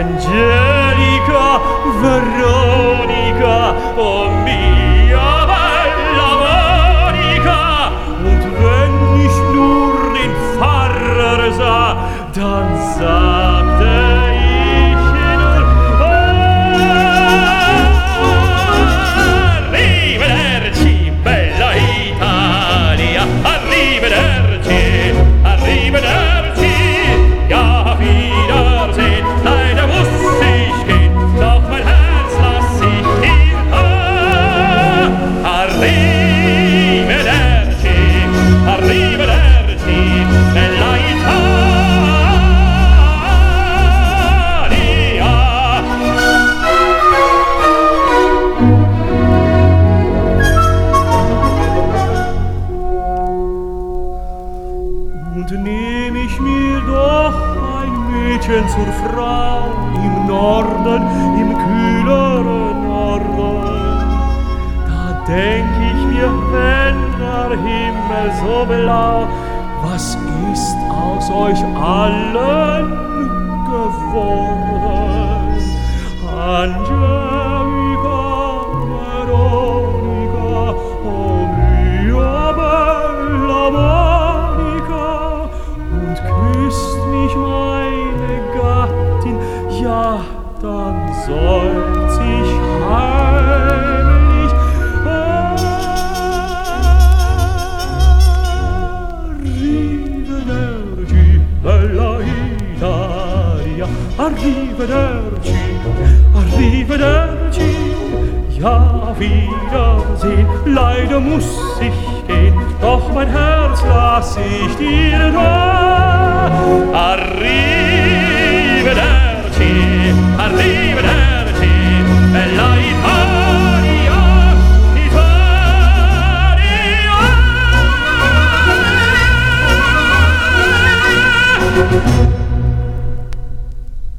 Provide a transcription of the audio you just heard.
Angelica, Veronica, oh mia bella Monica. Und wenn ich nur den Pfarrer sah, dann sagte ich nur, arrivederci, bella Italia, arrivederci, arrivederci, ja, auf Wiedersehen, leider muss ich gehen, doch mein Herz lass ich hier da. Arrivederci, arrivederci, bella Italia. Und nehm ich mir doch ein Mädchen zur Frau im Norden, im kühleren Norden, da denk ich mir, wenn der Himmel so blau, was ist aus euch allen geworden? Angelica, Veronica, oh mia bella Monica, und küsst mich meine Gattin, ja, dann seufz ich heimlich. Arrivederci, bella Italia, arrivederci, arrivederci, ja, auf Wiedersehen, leider muss ich gehen, doch mein Herz lass ich dir da. Arrivederci.